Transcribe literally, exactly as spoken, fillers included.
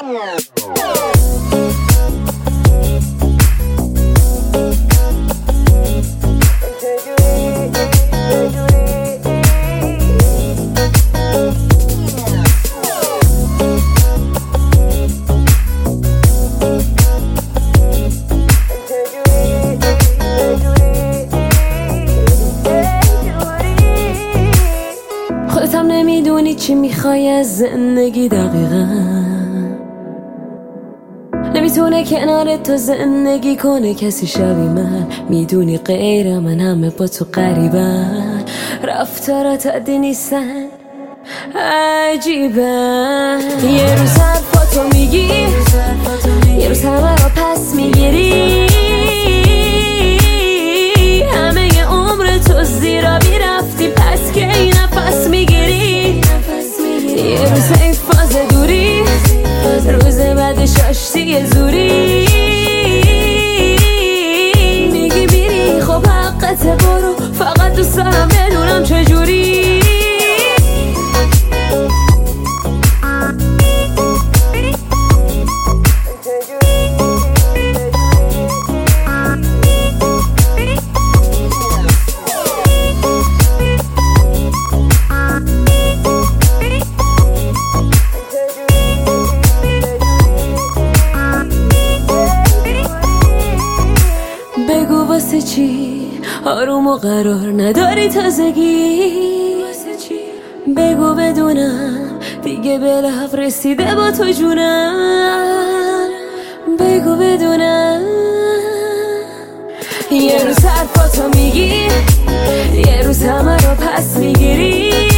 خودت هم نمیدونی چی میخوای از زندگی دقیقا، نمیتونه کنار تو زندگی کنه کسی شبیه من. میدونی غیر من همه با تو قریبن، رفتارات عادی نیستن عجیبن. یه روز حرفاتو میگی، یه روز همه رو پس میگیری، همه ی عمر تو زیرا بیرفتی پس که این نفس میگیری. یه روز ای فاز دوری، روز بعدش آشتی زوری، میگی بیری خب حقت برو، فقط دوست دارم بدونم چجوری. بگو واسه چی آروم و قرار نداری تازگی، بگو بدونم دیگه به لحظه رسیده با تو جونم، بگو بدونم. یه روز حرفاتو میگی، یه روز همه رو پس میگیری،